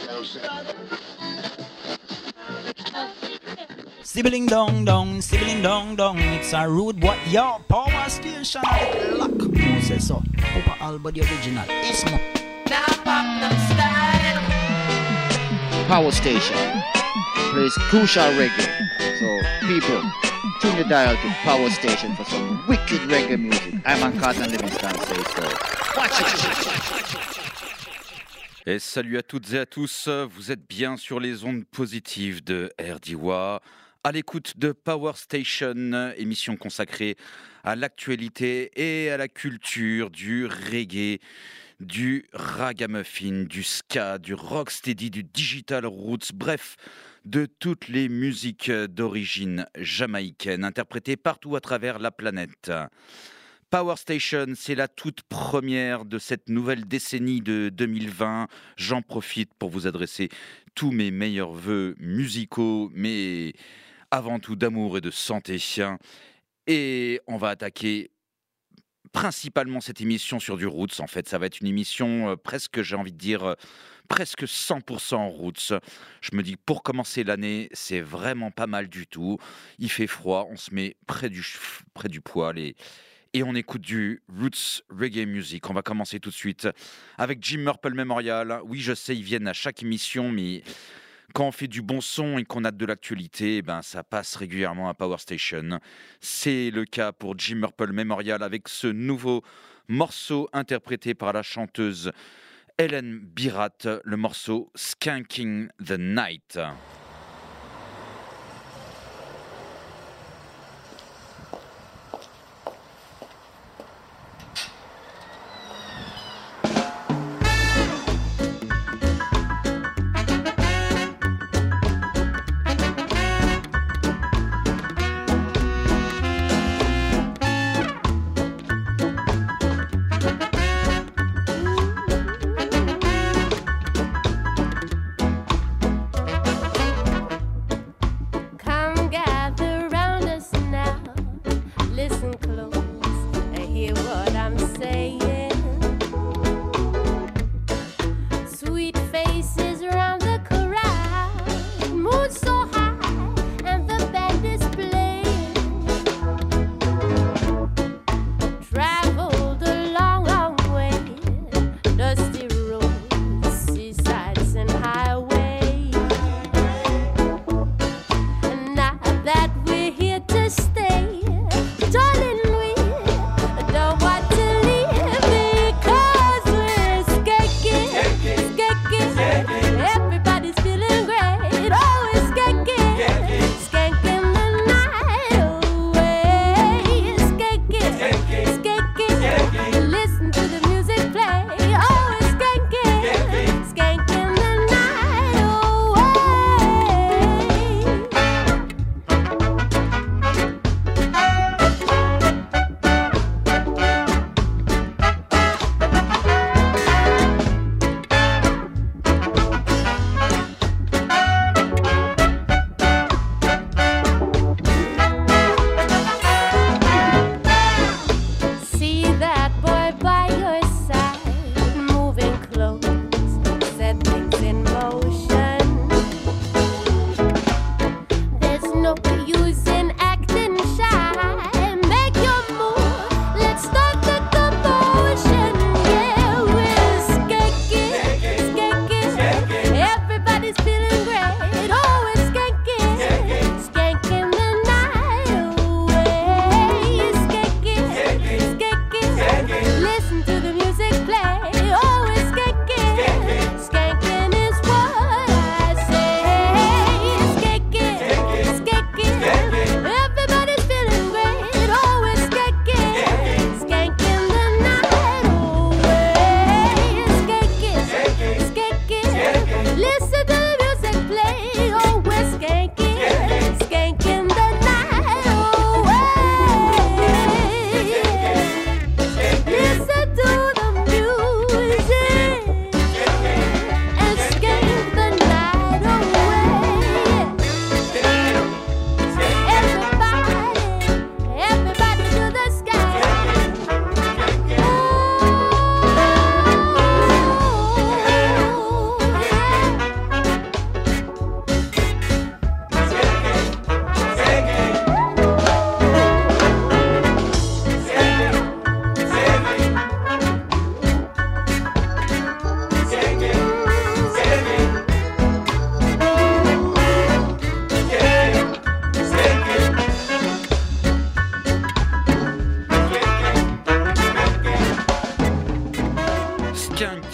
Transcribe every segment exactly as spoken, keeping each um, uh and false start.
Sibling dong dong, sibling dong dong, it's a rude boy, yo, power station, lock, no say so, Papa Alba the original, it's mo. Now pop them style. Power station plays crucial reggae, so people, tune the dial to Power Station for some wicked reggae music. I'm on Carlton Livingston, say so. Watch it! Et salut à toutes et à tous, vous êtes bien sur les ondes positives de R D W A, à l'écoute de Power Station, émission consacrée à l'actualité et à la culture du reggae, du ragamuffin, du ska, du rocksteady, du digital roots, bref, de toutes les musiques d'origine jamaïcaine interprétées partout à travers la planète. Power Station, c'est la toute première de cette nouvelle décennie de deux mille vingt. J'en profite pour vous adresser tous mes meilleurs vœux musicaux, mais avant tout d'amour et de santé. Et on va attaquer principalement cette émission sur du roots. En fait, ça va être une émission euh, presque, j'ai envie de dire, euh, presque cent pour cent roots. Je me dis, pour commencer l'année, c'est vraiment pas mal du tout. Il fait froid, on se met près du, près du poêle et... Et on écoute du Roots Reggae Music. On va commencer tout de suite avec Jim Murple Memorial. Oui, je sais, ils viennent à chaque émission, mais quand on fait du bon son et qu'on a de l'actualité, ben, ça passe régulièrement à Power Station. C'est le cas pour Jim Murple Memorial avec ce nouveau morceau interprété par la chanteuse Helen Birat, le morceau Skanking the Night. Now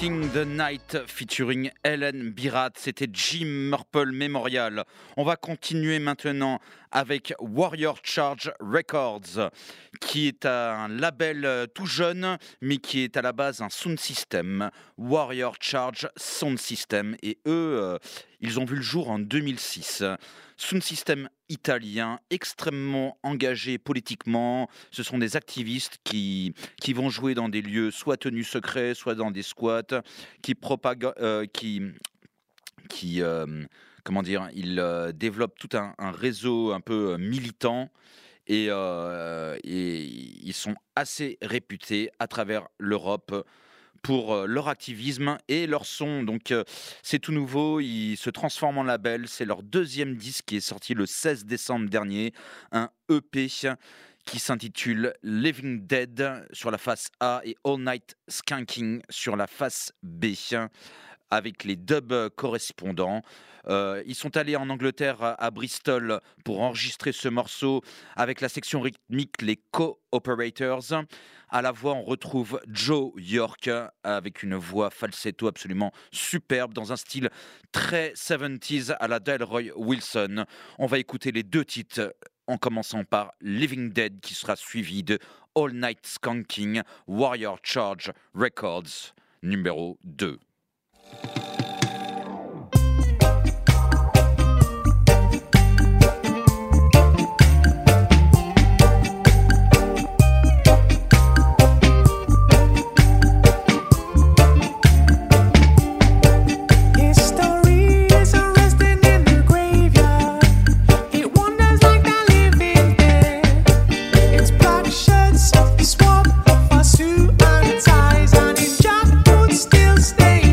Fighting the Night featuring Helen Birat, c'était Jim Murple Memorial. On va continuer maintenant avec Warrior Charge Records, qui est un label tout jeune, mais qui est à la base un sound system, Warrior Charge Sound System, et eux, euh, ils ont vu le jour en deux mille six. Sound system italien, extrêmement engagé politiquement. Ce sont des activistes qui, qui vont jouer dans des lieux soit tenus secrets, soit dans des squats, qui propagent, euh, qui, qui euh, comment dire, ils euh, développent tout un, un réseau un peu euh, militant. Et, euh, et ils sont assez réputés à travers l'Europe pour leur activisme et leur son. Donc euh, c'est tout nouveau, ils se transforment en label. C'est leur deuxième disque qui est sorti le seize décembre dernier, un E P qui s'intitule Living Dead sur la face A et All Night Skanking sur la face B, avec les dubs correspondants. Euh, ils sont allés en Angleterre, à Bristol, pour enregistrer ce morceau avec la section rythmique, les Co-Operators. À la voix, on retrouve Joe York avec une voix falsetto absolument superbe dans un style très soixante-dix à la Delroy Wilson. On va écouter les deux titres en commençant par Living Dead qui sera suivi de All Night Skanking, Warrior Charge Records numéro deux. Swap for suit and ties, and his jack would still stay.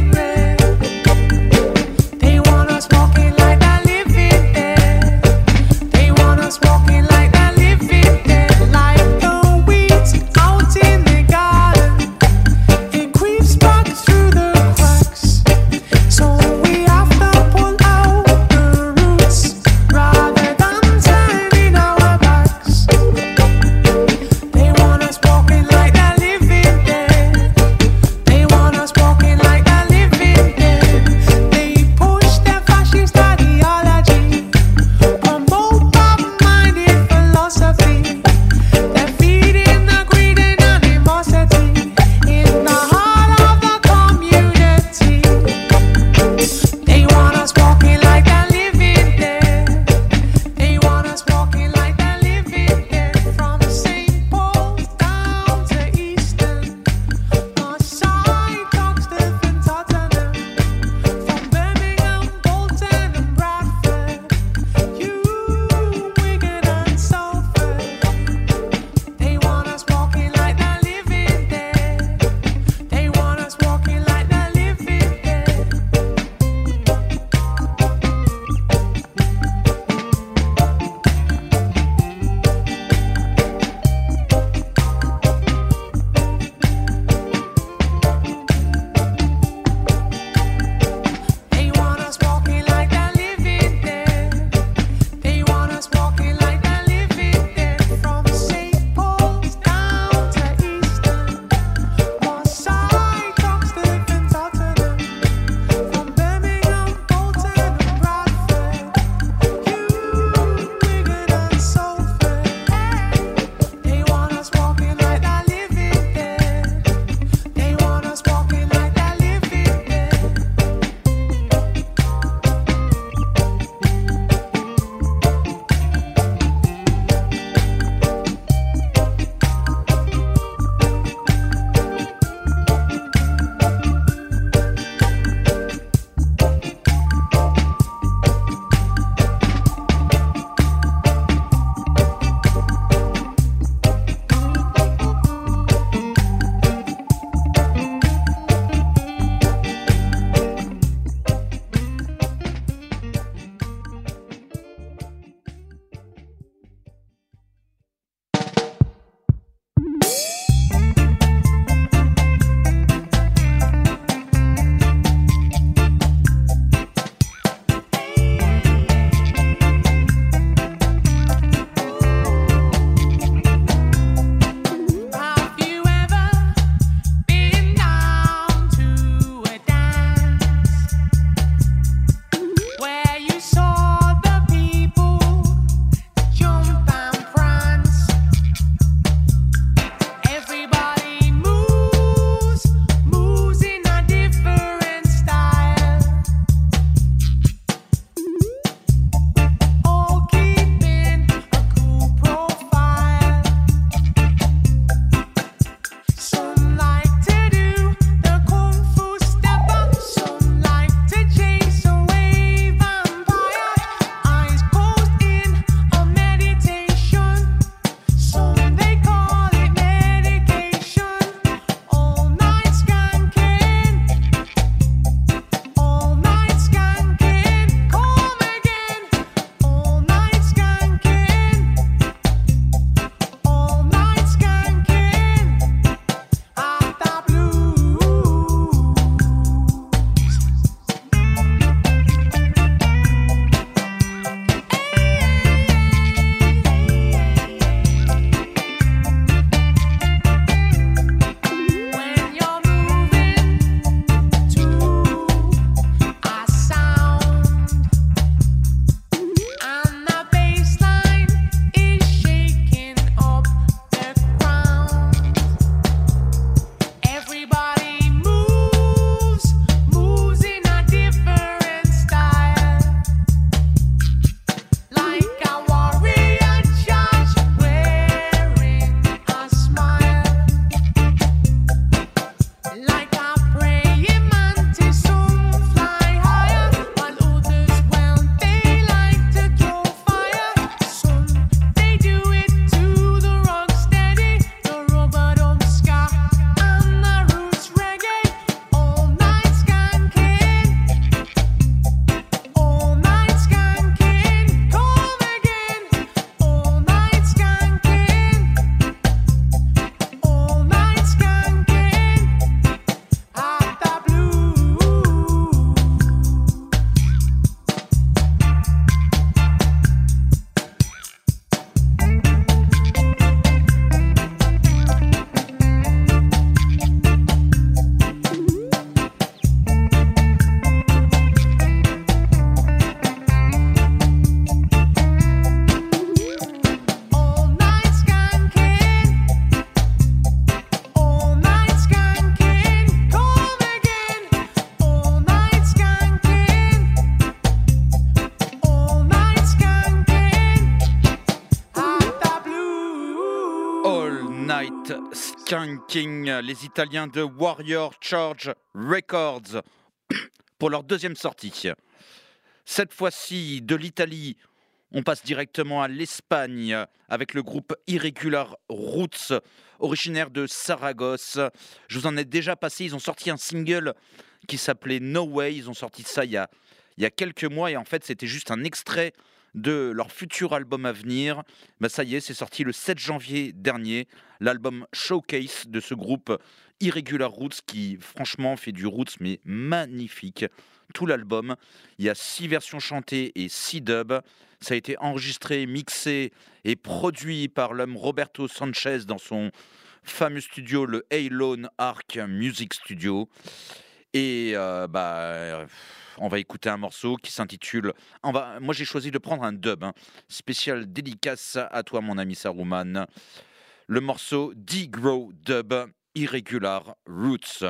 Skanking, les Italiens de Warrior Charge Records, pour leur deuxième sortie. Cette fois-ci, de l'Italie, on passe directement à l'Espagne avec le groupe Irregular Roots, originaire de Saragosse. Je vous en ai déjà passé, ils ont sorti un single qui s'appelait No Way. Ils ont sorti ça il y a, il y a quelques mois et en fait c'était juste un extrait de leur futur album à venir. Ben ça y est, c'est sorti le sept janvier dernier, l'album Showcase de ce groupe Irregular Roots qui franchement fait du roots mais magnifique. Tout l'album, il y a six versions chantées et six dubs. Ça a été enregistré, mixé et produit par l'homme Roberto Sanchez dans son fameux studio, le Alone Arc Music Studio. Et euh, bah, on va écouter un morceau qui s'intitule... On va, moi j'ai choisi de prendre un dub, hein, spécial dédicace à toi mon ami Saruman. Le morceau D-Grow Dub Irregular Roots.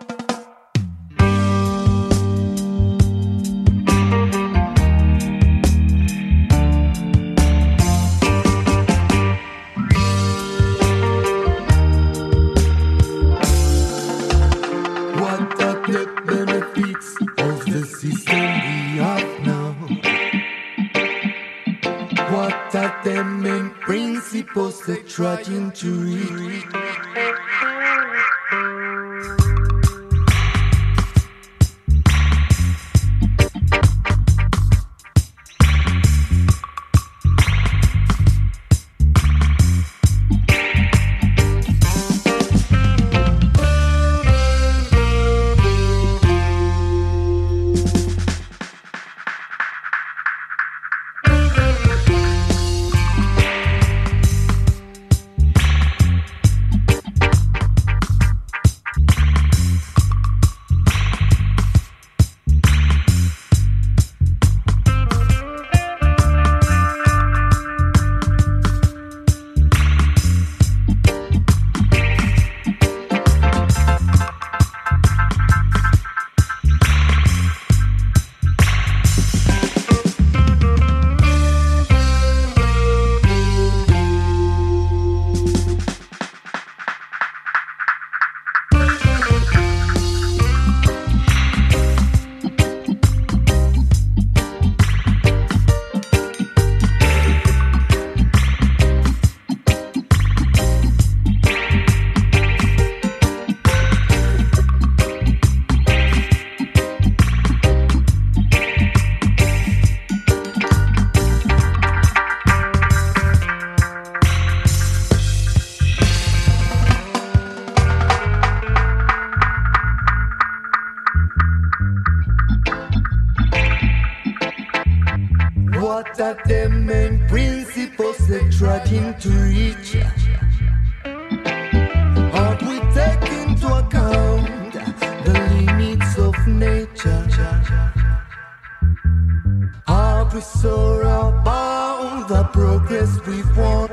Principles they're trying to reach. What are the main principles they're trying to reach? Are we take into account the limits of nature? Are we sure about the progress we want?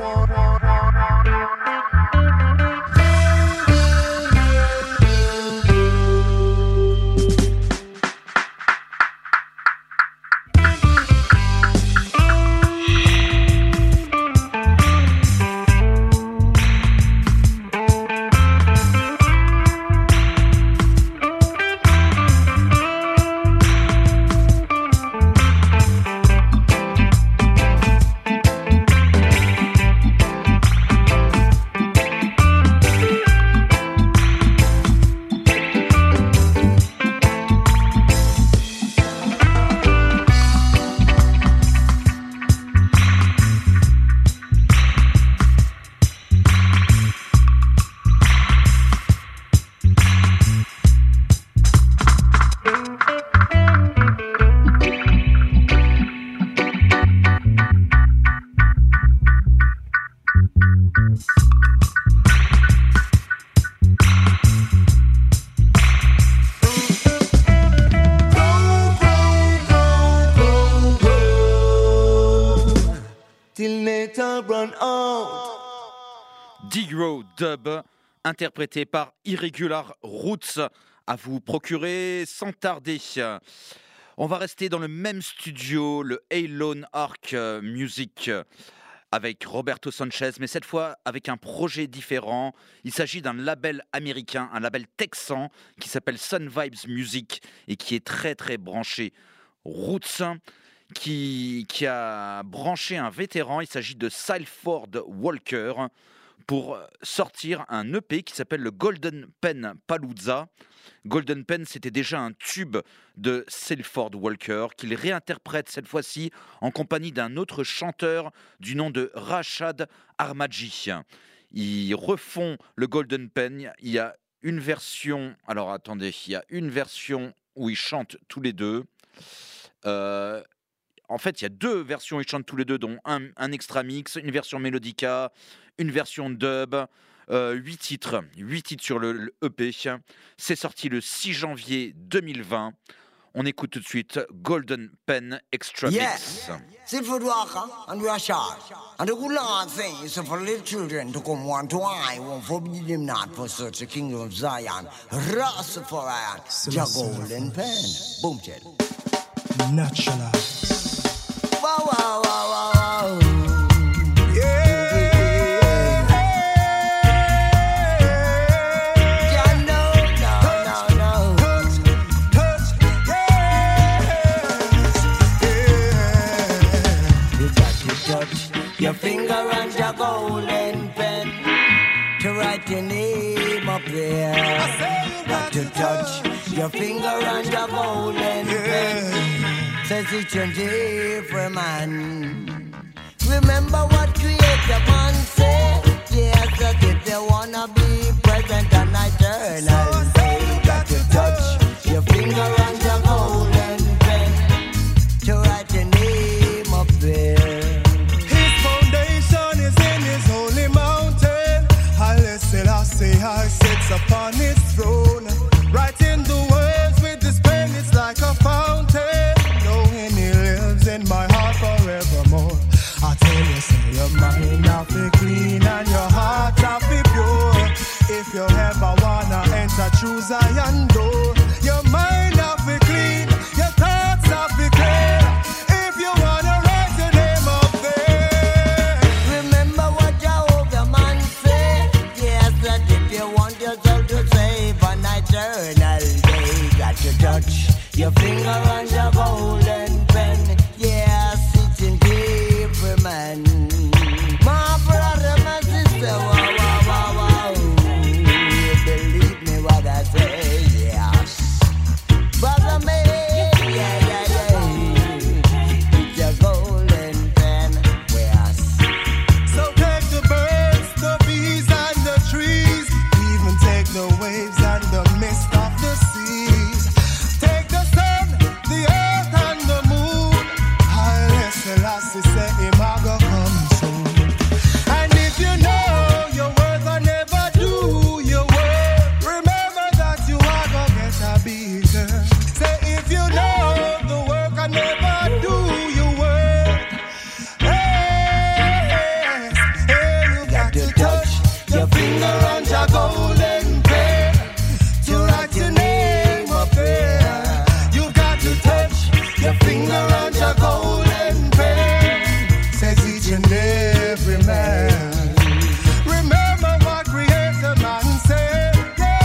D-Grow Dub, interprété par Irregular Roots, à vous procurer sans tarder. On va rester dans le même studio, le Alone Arc Music, avec Roberto Sanchez, mais cette fois avec un projet différent. Il s'agit d'un label américain, un label texan qui s'appelle Sun Vibes Music et qui est très très branché roots, qui, qui a branché un vétéran. Il s'agit de Salford Walker pour sortir un E P qui s'appelle le Golden Pen Palooza. Golden Pen, c'était déjà un tube de Salford Walker qu'il réinterprète cette fois-ci en compagnie d'un autre chanteur du nom de Rashad Armadji. Ils refont le Golden Pen. Il y a une version, alors attendez, il y a une version où ils chantent tous les deux. Euh, en fait, il y a deux versions où ils chantent tous les deux, dont un, un extra mix, une version mélodica, une version dub. Euh, huit titres, huit titres sur le, le E P. C'est sorti le six janvier deux mille vingt. On écoute tout de suite Golden Pen Extra Yeah. Mix. Silford Walker and Rashad. And the good Lord says, so for little children to come one to I, won't forbid them not for such a kingdom of Zion. Rastafari, your golden pen. Boom, chill. Natural. Wow, wow, wow, wow, wow. Your finger and your golden pen to write your name up there. Got to touch your finger and your golden pen. Says each and every man. Remember what Creator Man said. Yes, that if you wanna be present and eternal, you got to touch your finger and your golden pen to write your name up there. Selassie sits upon his throne, writing the words with this pen. It's like a fountain, knowing he lives in my heart forevermore. I tell you, say your mind have to be clean and your heart have to be pure. If you ever wanna enter true Zion door, your mind have to be clean, your thoughts have to be clear. If you wanna write your name up there, remember what Jehovah man said. Yes, that if you want yourself to save an eternal day, got to touch your finger on your golden pen. Yes, it's in every man. My brother, my sister, wow, wow, wow, wow. Believe me what I say, yes. Brother man, yeah, yeah, yeah. It's your golden pen, yes. so take the birds, the bees, and the trees, even take the waves and the mist of the seas. Take the sun, the earth, and the moon. Haile Selassie say him a go come soon. And if you know your worth and never do your work, remember that you are go get a beater. Say if you know the work and never do your work, yes, hey, you got to touch your finger on your golden pen to write your name up there. You got to touch your finger on your golden pen. Says each and every man. Remember what Creator Man said.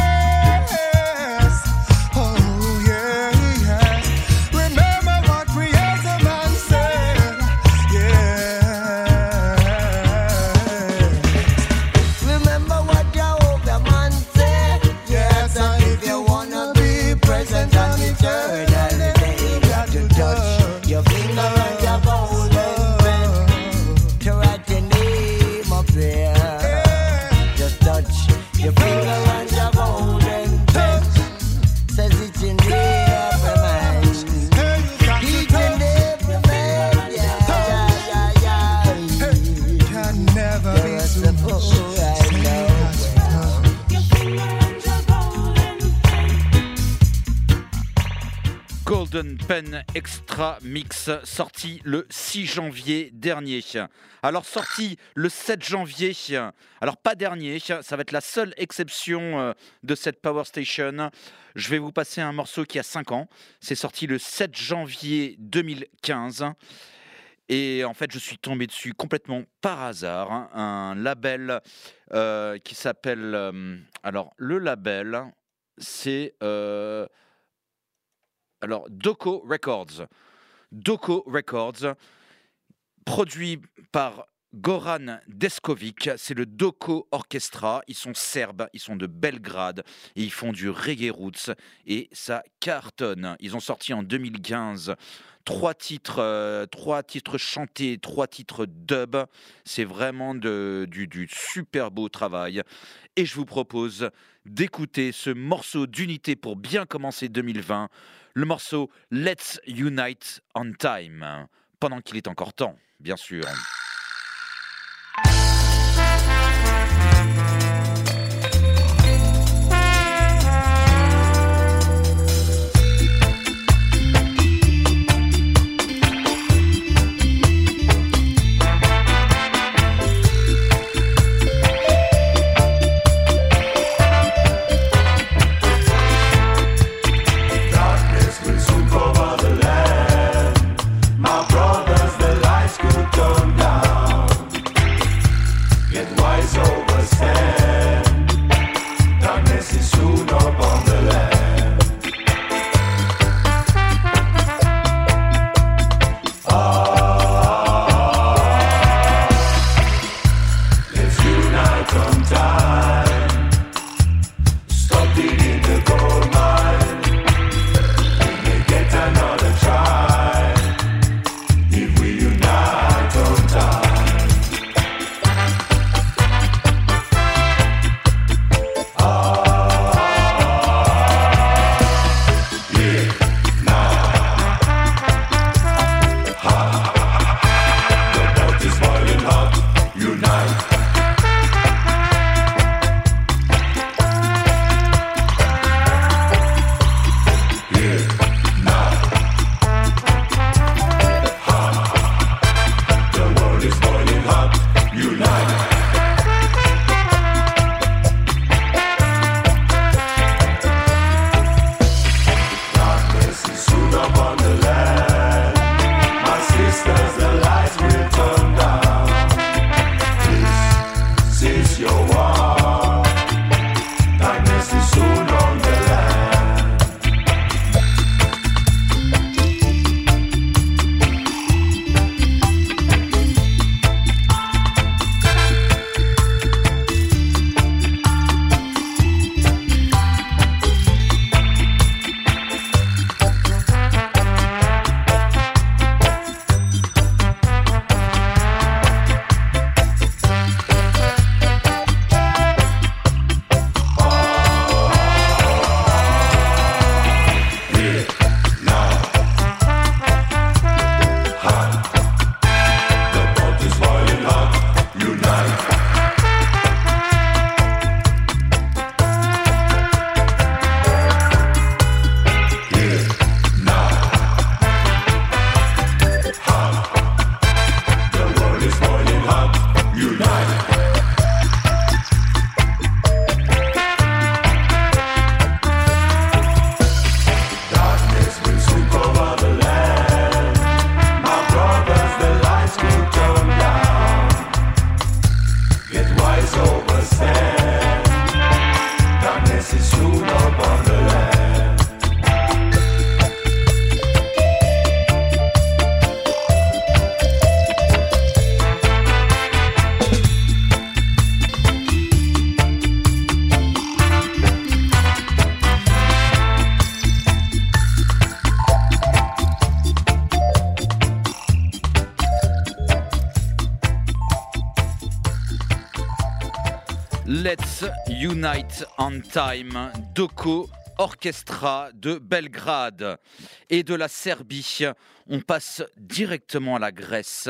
Yes. Oh, yeah, yes. Remember what Creator Man said. Yeah. Remember what Jehovah man said. Yes, and if you wanna be present and eternal, then you got to touch your finger and your golden pen to write your name up there. Just touch your finger and your golden pen. Says it's in every man. Each and every man. Yeah, yeah, yeah, yeah. Can never be You're too the much. fool I know. Golden Pen Extra Mix, sorti le six janvier dernier. Alors sorti le sept janvier, alors pas dernier, ça va être la seule exception euh, de cette Power Station. Je vais vous passer un morceau qui a cinq ans. C'est sorti le sept janvier deux mille quinze. Et en fait, je suis tombé dessus complètement par hasard. Hein, un label euh, qui s'appelle... euh, alors, le label, c'est... euh, alors, Doko Records. Doko Records, produit par Goran Deskovic, c'est le Doko Orchestra. Ils sont serbes, ils sont de Belgrade et ils font du reggae roots et ça cartonne. Ils ont sorti en deux mille quinze trois titres, euh, trois titres chantés, trois titres dub. C'est vraiment de, du, du super beau travail. Et je vous propose d'écouter ce morceau d'unité pour bien commencer deux mille vingt, le morceau Let's Unite on Time, pendant qu'il est encore temps, bien sûr. Let's Unite on Time, Doko Orchestra de Belgrade. Et de la Serbie, on passe directement à la Grèce,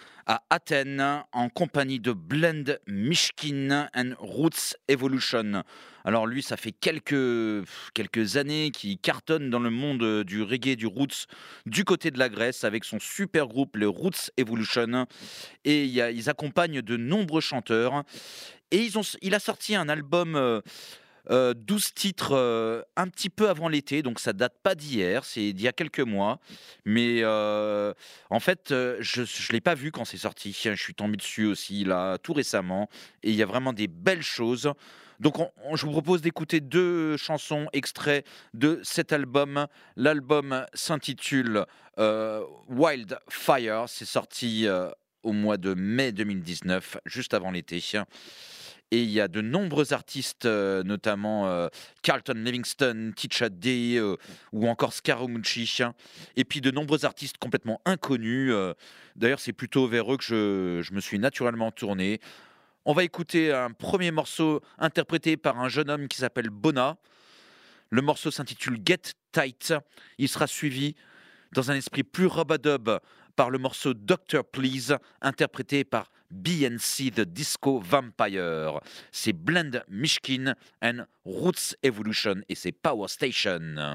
à Athènes, en compagnie de Blend Mishkin and Roots Evolution. Alors lui, ça fait quelques, quelques années qu'il cartonne dans le monde du reggae, du roots, du côté de la Grèce, avec son super groupe, le Roots Evolution. Et il y a, ils accompagnent de nombreux chanteurs. Et ils ont, il a sorti un album euh, Euh, douze titres euh, un petit peu avant l'été, donc ça date pas d'hier, c'est d'il y a quelques mois. Mais euh, en fait, euh, je ne l'ai pas vu quand c'est sorti. Je suis tombé dessus aussi là tout récemment. Et il y a vraiment des belles choses. Donc on, on, je vous propose d'écouter deux chansons extraits de cet album. L'album s'intitule euh, Wildfire. C'est sorti euh, au mois de mai deux mille dix-neuf, juste avant l'été. Et il y a de nombreux artistes, euh, notamment euh, Carlton Livingston, Ticha D euh, ou encore Scaramucci. Et puis de nombreux artistes complètement inconnus. Euh, d'ailleurs, c'est plutôt vers eux que je, je me suis naturellement tourné. On va écouter un premier morceau interprété par un jeune homme qui s'appelle Bona. Le morceau s'intitule Get Tight. Il sera suivi dans un esprit plus rub-a-dub par le morceau Doctor Please, interprété par B N C The Disco Vampire. C'est Blend Mishkin and Roots Evolution et c'est Power Station.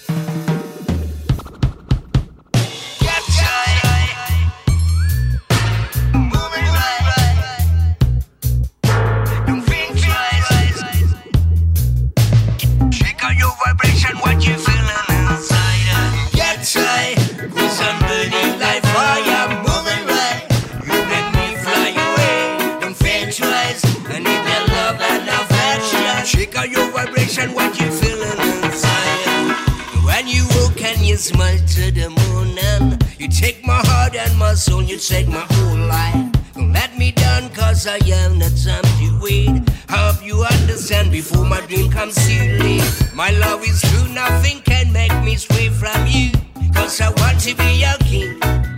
Vibration, what you feeling inside? Get high, cause I'm burning like fire, moving right. You make me fly away, don't think twice. I need your love and affection. Shake out your vibration, what you feeling inside? When you walk and you smile to the moon and you take my heart and my soul, you take my whole life. Don't let me down cause I am not time to wait. I hope you understand before my dream comes too late. My love is true, nothing can make me stray from you. Cause I want to be your king.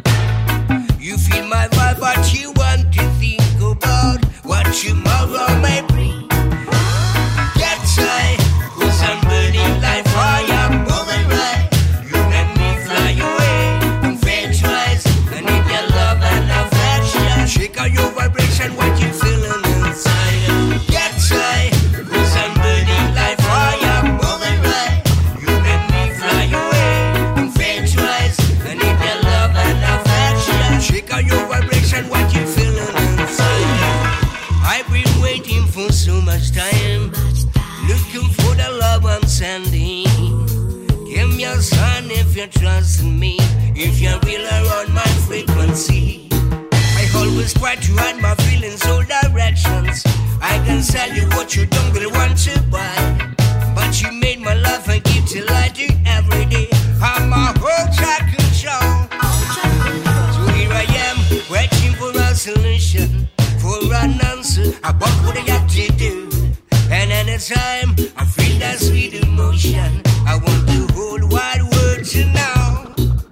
You feel my vibe but you want to think about what tomorrow may bring. Get high, cause I'm burning like fire, moving right. You let me fly away, don't think twice. I need your love and affection. Shake out your vibration, what you feeling inside. Get high, cause I'm burning like fire, moving right. You let me fly away, don't think twice. I need your love and affection. Shake out your vibration, what you feeling inside. I've been waiting for so much time, looking for the love I'm sending. Give me a sign if you trust in me, if you're real around my frequency. I always try to hide my feelings all directions. I can sell you what you don't really want to buy, but you made my life a gift till I do every day. I'm a whole track control. So here I am, waiting for a solution, for an answer about what I have to do. And anytime I feel that sweet emotion, I want the whole wide world to know.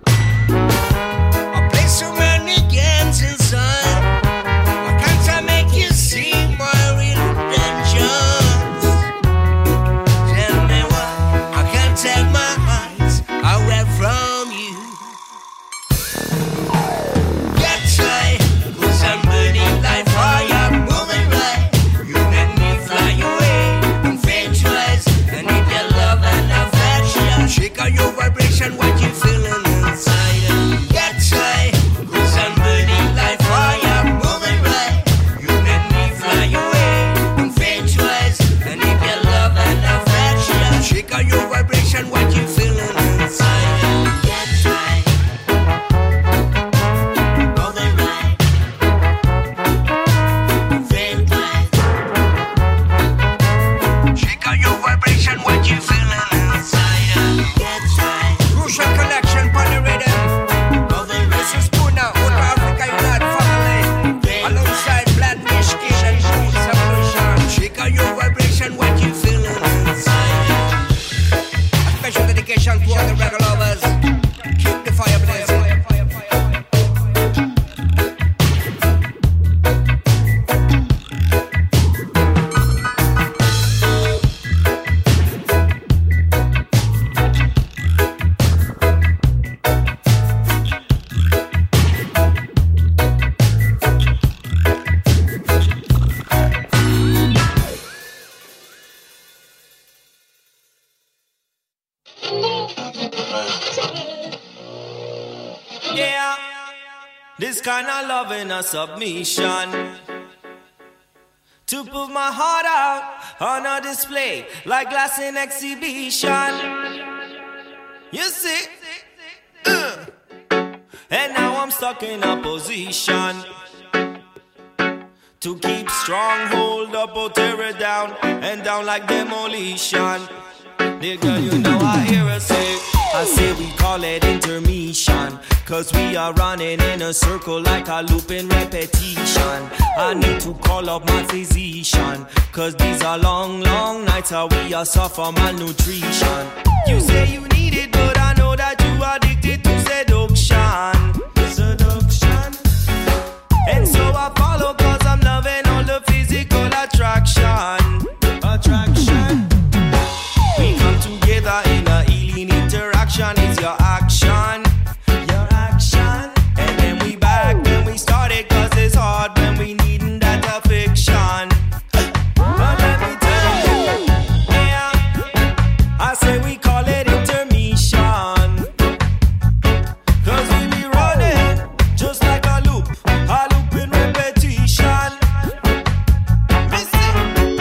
I play so many games inside. Why can't I make you see my real intentions? Tell me why I can't take my eyes away from you. Get high, cause I'm burning like fire, moving right. You let me fly away, don't think twice. I need your love and affection. Shake out your vibration, what you feeling inside. Get high, cause I'm burning like fire, moving right. You let me fly away, don't think twice. I need your love and affection. Shake out your vibration, what you feeling inside. Get high, moving right. Don't think twice. Shake out your vibration, what you feeling inside. Get high. Crucial connection, on the rhythm. Moving right. This is Puna, Old Africa Unite family. Alongside Blood, Mishkin and Roots Evolution. Shake out your vibration, what you feeling inside. A special dedication to all the reggae lovers. Keep the fire blazing. Yeah, this kind of loving a submission. to put my heart out on a display like glass in exhibition. You see, uh. And now I'm stuck in a position to keep strong hold up or tear it down and down like demolition. Dear girl, you know I hear her say, I say we call it intermission, cause we are running in a circle like a loop in repetition. I need to call up my physician, cause these are long, long nights how we are suffer malnutrition. You say you need it, but I know that you are addicted to seduction. Seduction. And so I follow cause I'm loving all the physical attraction. Attraction. We come together in a healing interaction. Is your action, your action. And then we back when we started, cause it's hard when we needin' that affection. But let me tell you, yeah, I say we call it intermission, cause we be running just like a loop, a loop in repetition. Listen,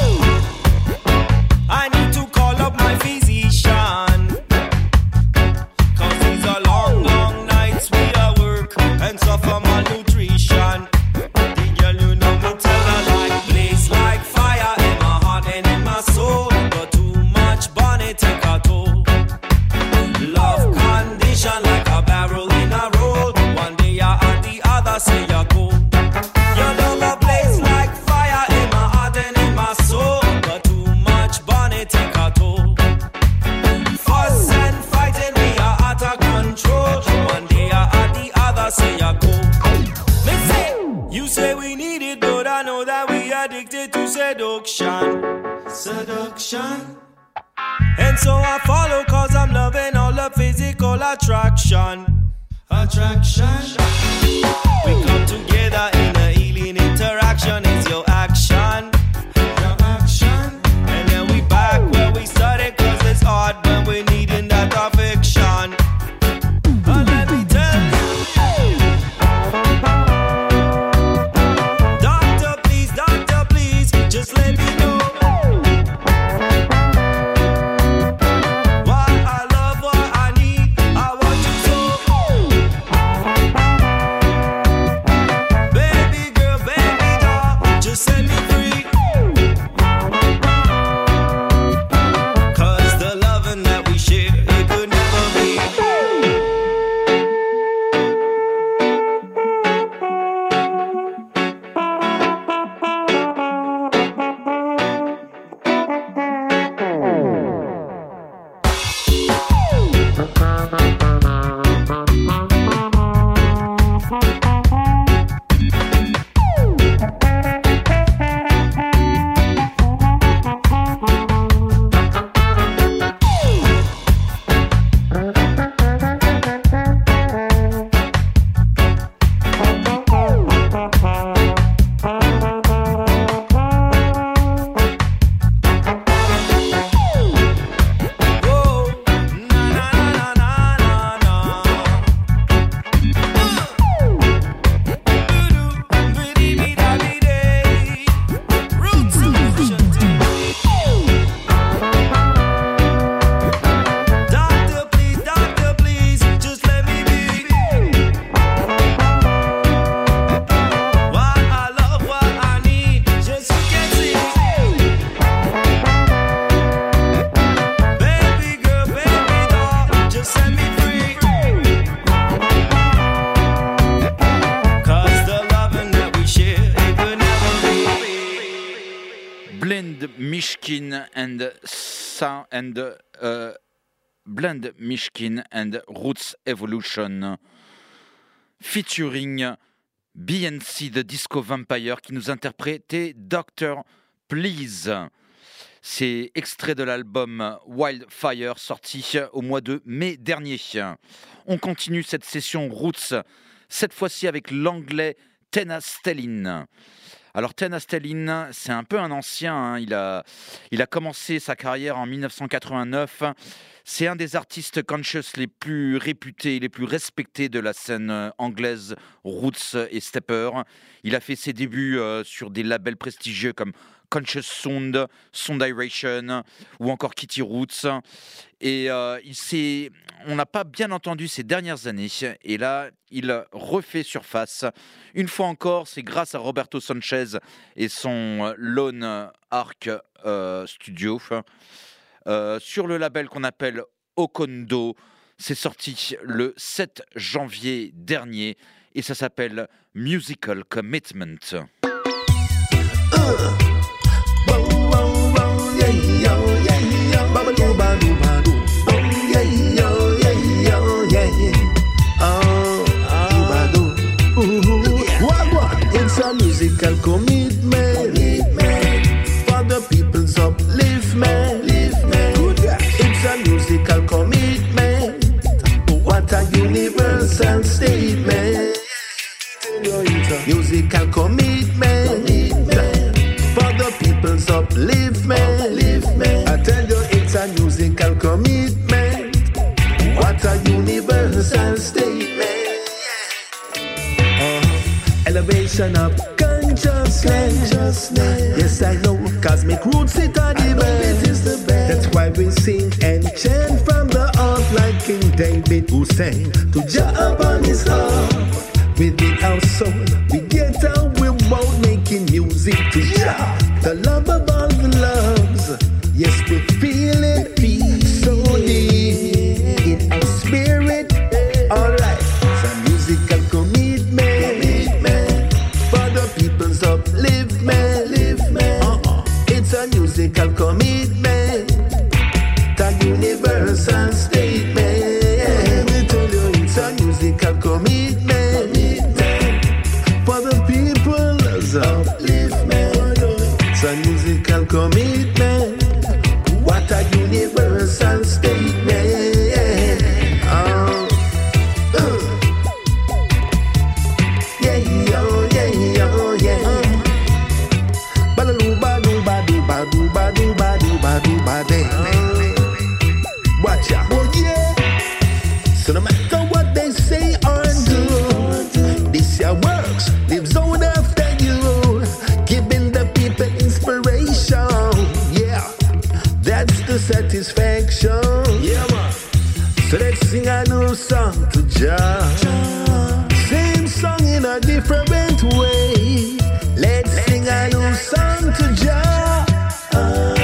I need to call up my physician, cause these are long, long nights we are work and suffer malnutrition. The girl, you know me tell her like blaze like fire in my heart and in my soul, but too much bonnet take a toll. Love condition like a barrel in a roll. One day you're at the other, say you're cold. Your love a blaze like fire in my heart and in my soul, but too much bonnet take a toll. Fuss and fighting, we are out of control. One day you're at the other, say you're cold. Me say, you say we need it, but I know that we addicted to seduction. Seduction. And so I follow cause I'm loving all the physical attraction. Attraction. We come together in a healing interaction. Is your action, your action. And then we back where we started, cause it's hard when we're needing that affection. But let me tell you, doctor please, doctor please, just let me know what I love, what I need, I want you so. Baby girl, baby doll, just set me free, cause the loving that we share, it could never be. Whoa, na na na na na na. Doo-doo, biddy-biddy-biddy. Roots solution team. Doctor please, doctor please, just let me be. What I love, what I need, just you can see. Baby girl, baby doll, just set me free, cause the loving that we share, it could never be. Blend Mishkin and Sa and uh, Blend Mishkin and Roots Evolution featuring B N C The Disco Vampire qui nous interprétait Doctor Please. C'est extrait de l'album Wildfire sorti au mois de mai dernier. On continue cette session Roots, cette fois-ci avec l'anglais Tena Stellin. Alors Ten Astelin, c'est un peu un ancien, hein. il, a, il a commencé sa carrière en dix-neuf cent quatre-vingt-neuf. C'est un des artistes conscious les plus réputés, les plus respectés de la scène anglaise, roots et stepper. Il a fait ses débuts euh, sur des labels prestigieux comme Conscious Sound, Soundiration ou encore Kitty Roots. Et euh, il s'est, on n'a pas bien entendu ces dernières années. Et là, il refait surface. Une fois encore, c'est grâce à Roberto Sanchez et son Lone Arc euh, Studio. Euh, sur le label qu'on appelle Okondo. C'est sorti le sept janvier dernier et ça s'appelle Musical Commitment. Uh. It's a musical commitment for the people's upliftment. It's a musical commitment. What a universal statement. Musical commitment for the people's upliftment. I tell you, it's a musical commitment. What a universal statement. Elevation of consciousness. Yes, I know, cosmic roots it are the best. That's why we sing and chant from the heart like King David who sang to Jah upon his harp. Within our soul, we get out, we're both making music to Jah, the love of all the loves. Yes, we feel it, so deep in our spirit. Alright, some musical commitment for the people's upliftment. Uh-uh. It's a musical commitment, the universal statement. Let me tell you, it's a musical commitment for the people's upliftment. It's a musical commitment. What a universal statement. Oh. Yeah, yo, yeah, yo, yeah. Ba-da-doo, ba-doo, ba-doo, ba-doo, ba-doo, ba-doo, ba-doo, ba-doo. Watch out. Oh, yeah. So no matter what they say or do, this your works lives on after you, giving the people inspiration. Yeah, that's the satisfaction. Yeah, man. So let's sing a new song to Jah. Same song in a different way. Let's sing a new song to Jah. Uh,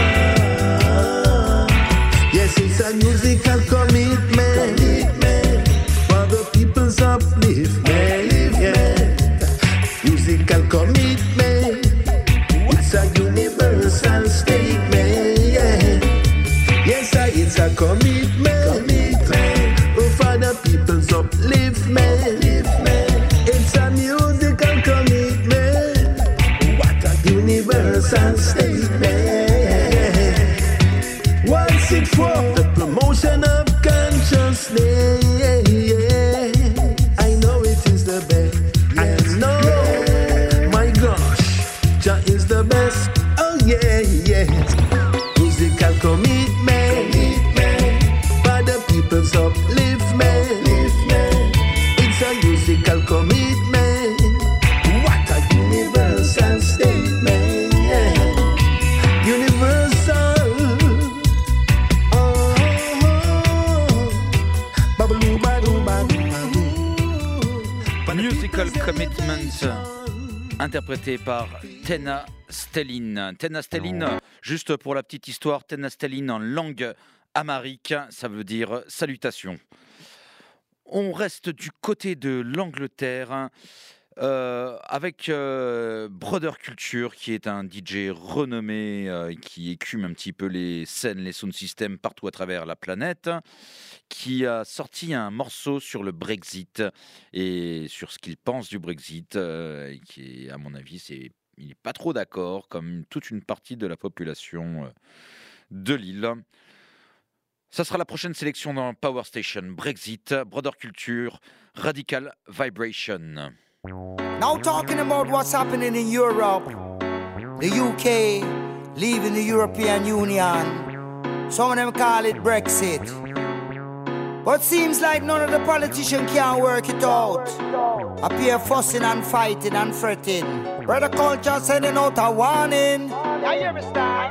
yes, it's a musical commitment for the people's upliftment. Yeah. Musical commitment. It's a universal statement. Yeah. Yes, I, it's a commitment. Commitment for the people's upliftment. It's a musical commitment. What a universal statement. What's it for? The promotion of consciousness. I know it is the best. I know. My gosh, Jah is the best. Oh yeah, yeah. Musical commitment for the people's upliftment. It's a musical commitment. What a universal statement. Universal. Oh, ba-ba-doo, ba-doo, ba-doo, ba-doo. Musical Commitment, interprété par Ten Astelin. Ten Astelin, juste pour la petite histoire, Ten Astelin en langue amharique, ça veut dire salutation. On reste du côté de l'Angleterre euh, avec euh, Brother Culture, qui est un D J renommé euh, qui écume un petit peu les scènes, les sound systems partout à travers la planète, qui a sorti un morceau sur le Brexit et sur ce qu'il pense du Brexit, euh, et qui, à mon avis, c'est, il n'est pas trop d'accord, comme toute une partie de la population euh, de l'île. Ça sera la prochaine sélection dans Power Station. Brexit, Brother Culture, Radical Vibration. Now talking about what's happening in Europe, the U K leaving the European Union. Some of them call it Brexit. But seems like none of the politicians can work it out. Appear fussing and fighting and fretting. Brother Culture sending out a warning. Yeah, you hear me, Star?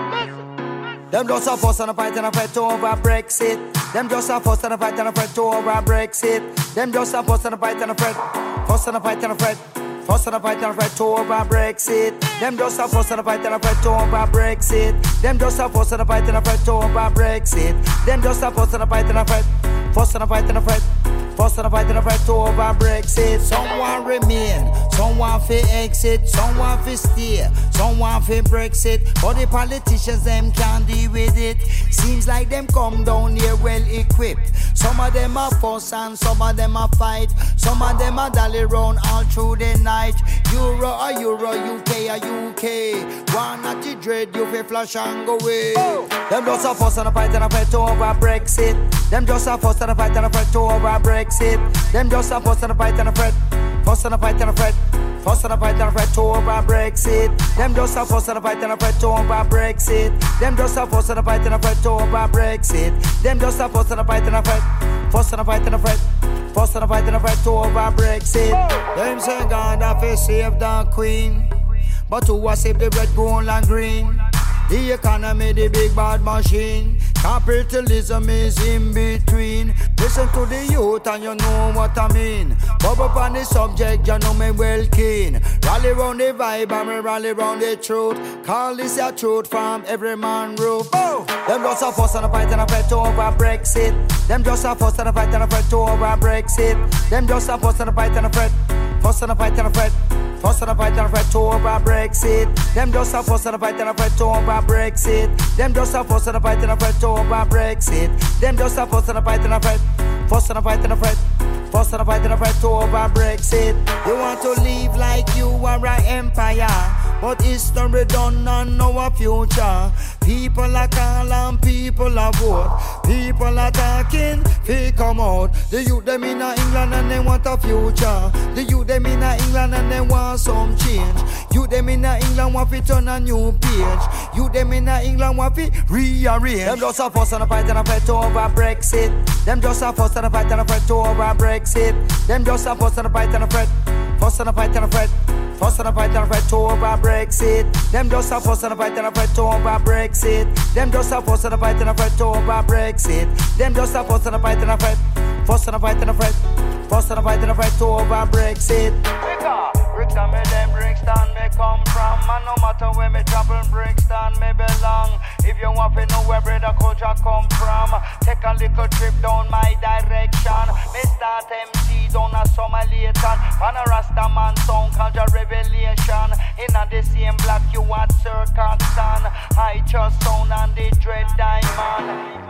Them just a fuss and a fight and a fight over Brexit. Them just a fuss and a fight and a fight over Brexit. Them just a fuss and a fight and a fight. Fuss and a fight and a fight. Fuss and a fight and a fight over Brexit. Them just a fuss and a fight and a fight over Brexit. Them just a fuss and a fight and a fight over Brexit. Them just a fuss and a fight and a fight. Fuss and a fight and a fight. Fuss and a fight and a fight over Brexit. Someone remain, someone fi exit, someone fi stay, someone fi Brexit. But the politicians them can't deal with it. Seems like them come down here well equipped. Some of them are fuss and some of them are fight. Some of them are dally round all through the night. Euro or Euro, U K or U K. One at the dread, you fi flash and go away. Oh. Them just a fuss and a fight and a fight over Brexit. Them just a fuss and a fight and a fight over Brexit. Them just a fuss and a fight and a fret. Fuss and a fight and a fret. Fuss and a fight and a fret over Brexit. Them just a fuss and a fight and a fret over Brexit. Them just a fuss and a fight and a fret over Brexit. Them just a fuss and a fight and a fret. Fuss and a fight and a fret. Fuss and a fight and a fret over Brexit. Them say God have to save the Queen, but who was save the red, gold and green? The economy, the big bad machine. Capitalism is in between. Listen to the youth and you know what I mean. Bob up on the subject, you know me well keen. Rally round the vibe and me rally round the truth. Call this a truth from every man roof. Oh! Them just a fuss and a fight and a fight over Brexit. Them just a fuss and a fight and a fight over Brexit. Them just a fuss and a fight and a fight. Fuss and a fight and a fight. Fuss and a fight and a fight over Brexit. Them just a fuss and a fight and a fight over Brexit. Them just a fuss and a fight and a fight over Brexit. Them just a fuss and a fight and a fight. Fuss and a fight and a fight. Fuss and a fight and a fight over Brexit. You want to live like you are an empire, but history done and know a future. People are calling, people are vote. People are talking, they come out. The youth them in England and they want a future. The youth them in England and they want some change. You them in England want to turn a new page. You them in England want to rearrange. Them just a fuss and a fight and a fight over Brexit. Them just a fuss and a fight and a fight over Brexit. Them just a fuss and a fight and a fight. Fuss and a fight and a fight. Fuss and a fight and a fight over Brexit. Them just a fuss and a fight and a fight over Brexit. Them just a fuss and a fight and a fight over Brexit. Them just a fuss and a fight and a fight. Fuss and a fight and a fight. Fuss and a fight and a fight over Brexit. Brixton, me them Brixton, me come from. And no matter where me travel, Brixton, me belong. If you want to know where Brother Culture come from, take a little trip down my direction. Me start M C down a Somalitan. Man a Rasta man sound culture revelation. In a the same black you at Circumstance. I just sound and the dread diamond.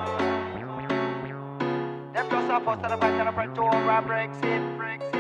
Them just a fuss and a fight and a fight over Brexit, Brexit.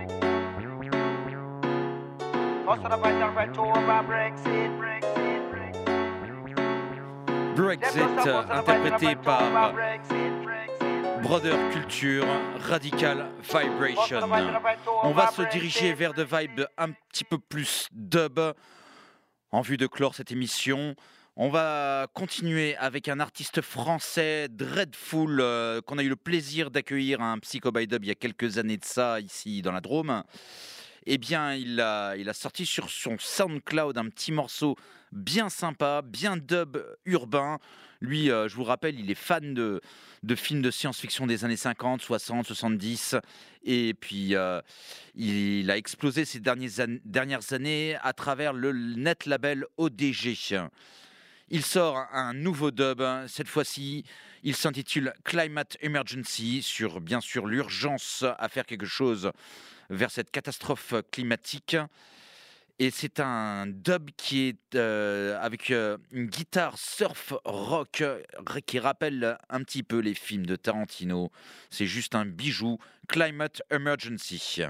Brexit, interprété par Brother Culture, Radical Vibration. On va se diriger vers de vibes un petit peu plus dub en vue de clore cette émission. On va continuer avec un artiste français, Dreadful, euh, qu'on a eu le plaisir d'accueillir à un Psycho by Dub il y a quelques années de ça, ici dans la Drôme. Eh bien, il a, il a sorti sur son SoundCloud un petit morceau bien sympa, bien dub urbain. Lui, euh, je vous rappelle, il est fan de, de films de science-fiction des années cinquante, soixante, soixante-dix. Et puis, euh, il a explosé ces dernières, an- dernières années à travers le net label O D G. Il sort un nouveau dub, cette fois-ci, il s'intitule Climate Emergency, sur bien sûr l'urgence à faire quelque chose vers cette catastrophe climatique. Et c'est un dub qui est euh, avec euh, une guitare surf rock qui rappelle un petit peu les films de Tarantino. C'est juste un bijou, Climate Emergency.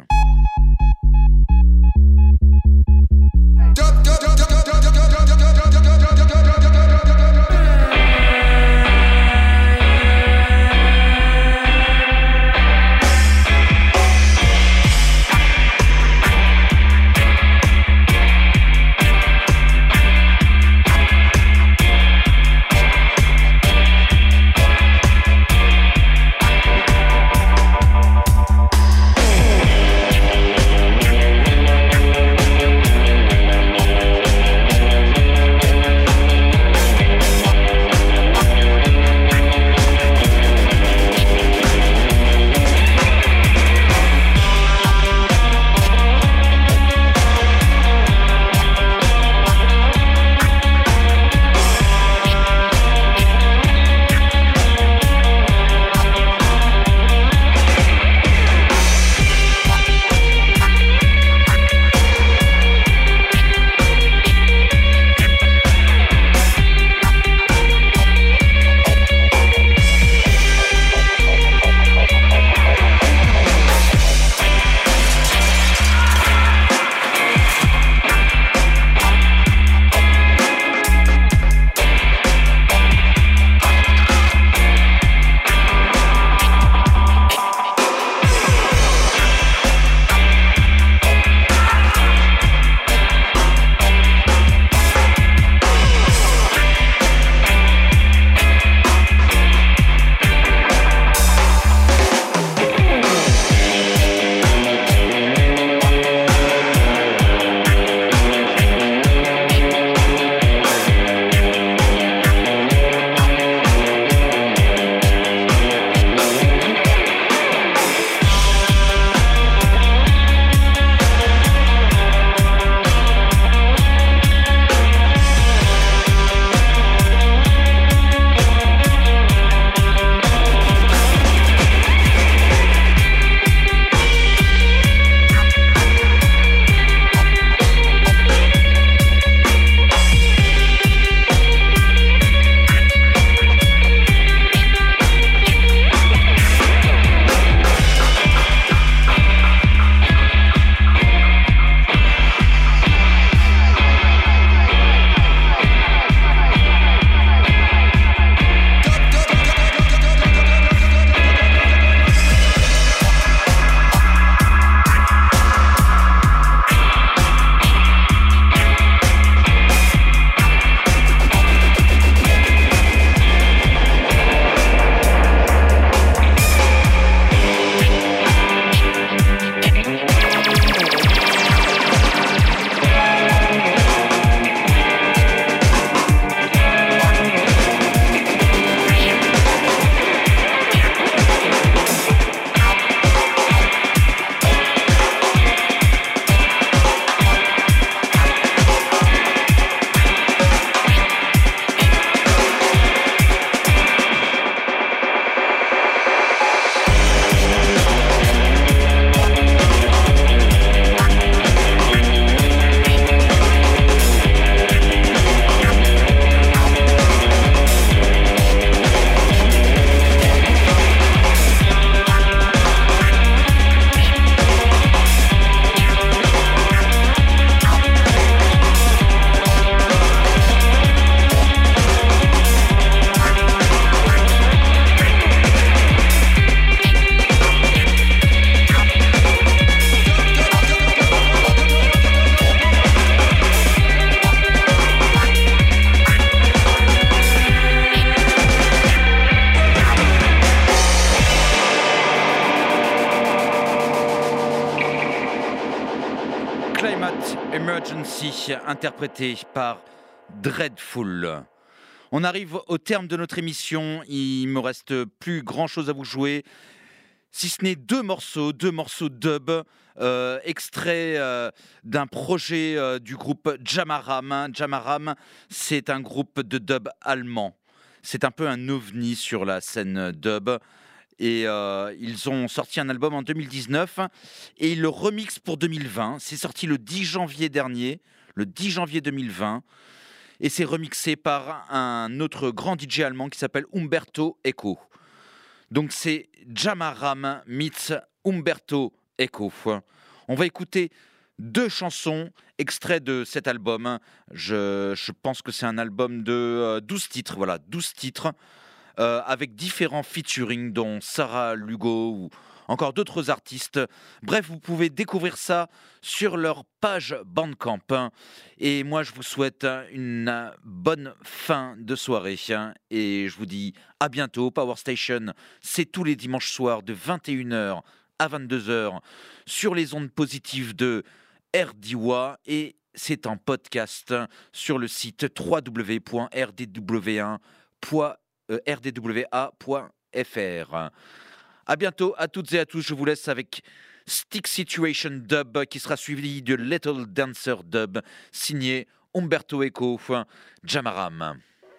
Climate Emergency, interprété par Dreadful. On arrive au terme de notre émission, il me reste plus grand chose à vous jouer, si ce n'est deux morceaux, deux morceaux dub, euh, extraits euh, d'un projet euh, du groupe Jamaram. Jamaram, c'est un groupe de dub allemand. C'est un peu un ovni sur la scène dub. Et euh, ils ont sorti un album en deux mille dix-neuf et ils le remixent pour deux mille vingt. C'est sorti le dix janvier dernier, le dix janvier deux mille vingt. Et c'est remixé par un autre grand D J allemand qui s'appelle Umberto Eco. Donc c'est Jamaram meets Umberto Eco. On va écouter deux chansons extraits de cet album. Je, je pense que c'est un album de euh, douze titres, voilà, douze titres, euh, avec différents featuring, dont Sarah Lugo ou encore d'autres artistes. Bref, vous pouvez découvrir ça sur leur page Bandcamp. Et moi, je vous souhaite une bonne fin de soirée. Et je vous dis à bientôt. Power Station, c'est tous les dimanches soirs de vingt et une heures à vingt-deux heures sur les ondes positives de R D W A. Et c'est un podcast sur le site w w w point r d w a point f r. À bientôt à toutes et à tous. Je vous laisse avec Stick Situation Dub qui sera suivi de Little Dancer Dub signé Umberto Eco, Jamaram.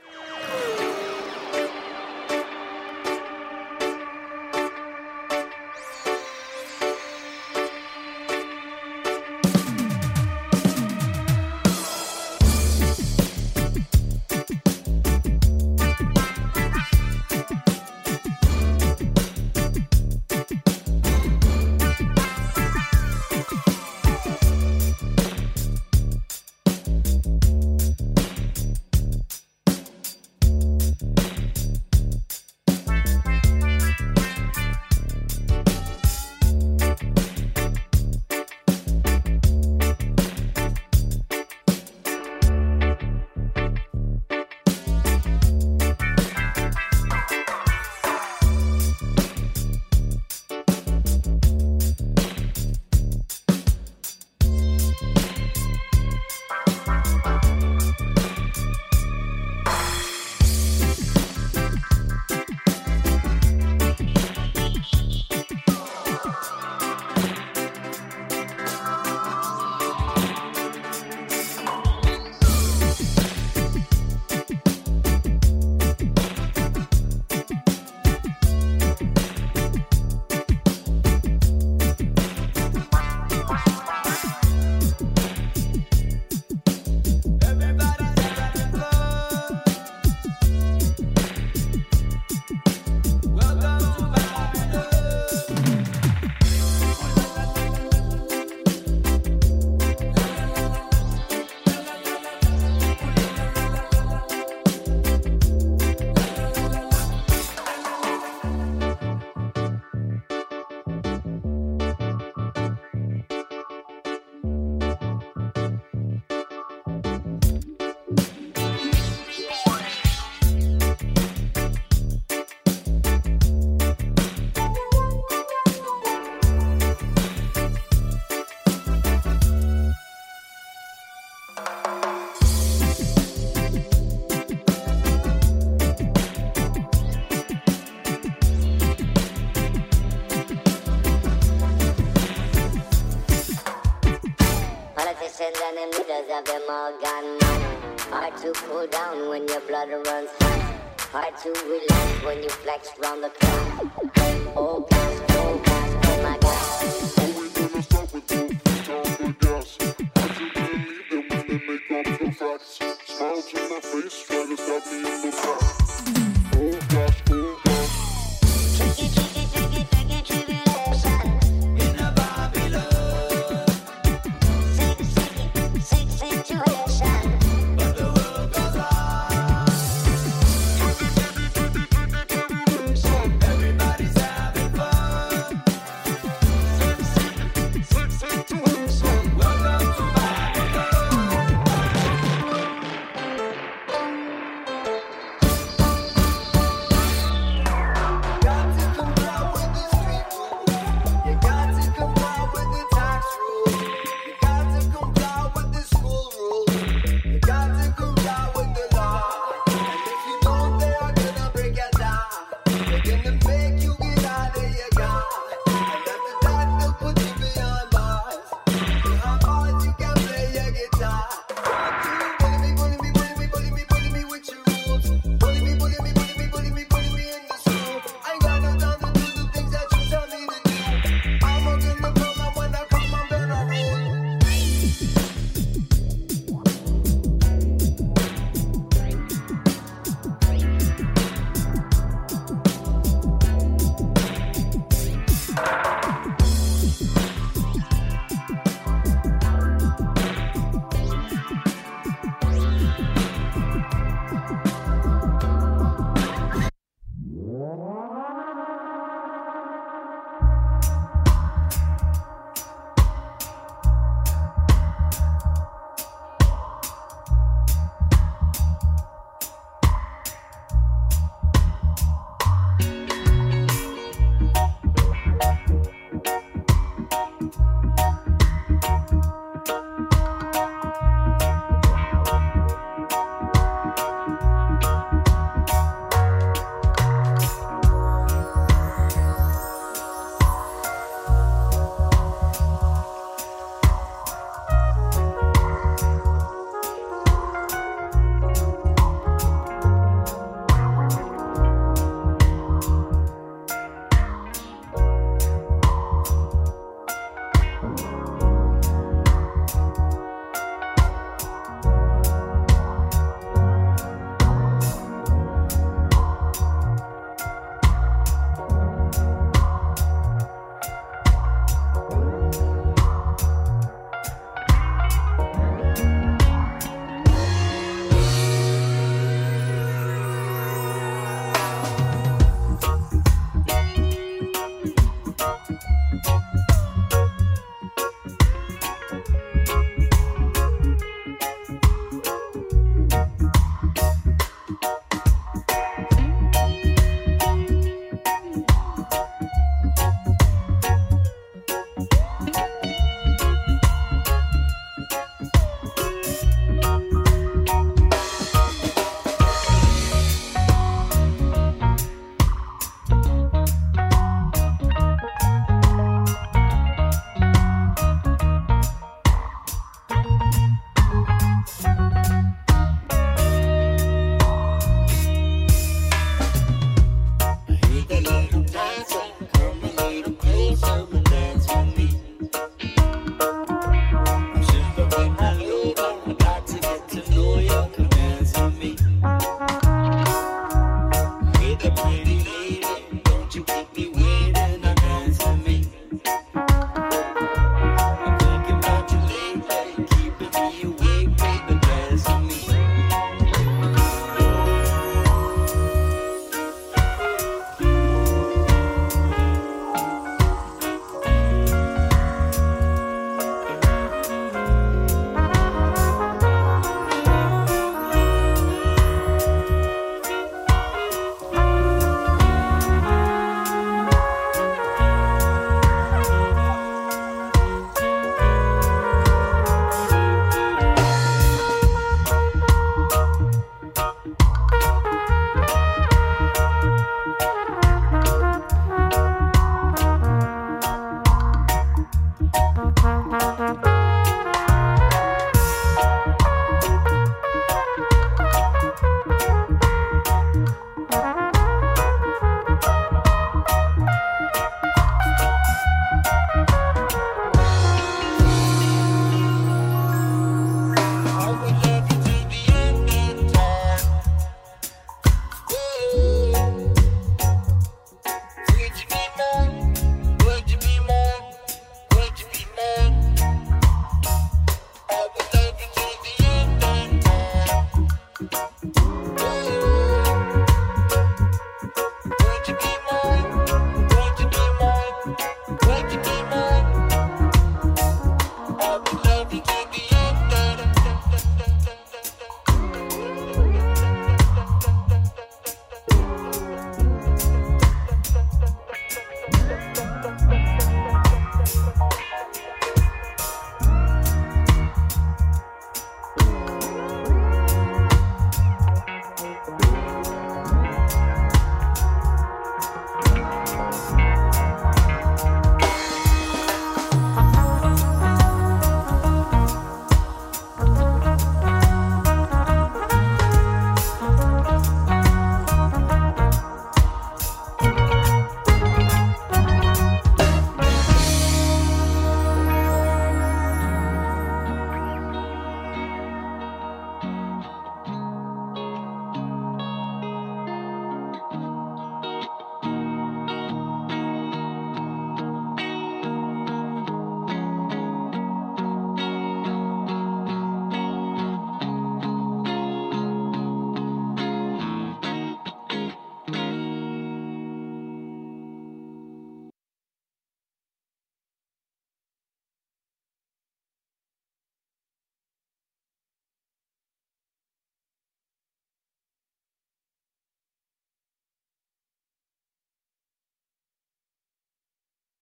And them leaders of them all gone mad. Hard to cool down when your blood runs hot. Hard to relax when you flex round the clock. Oh,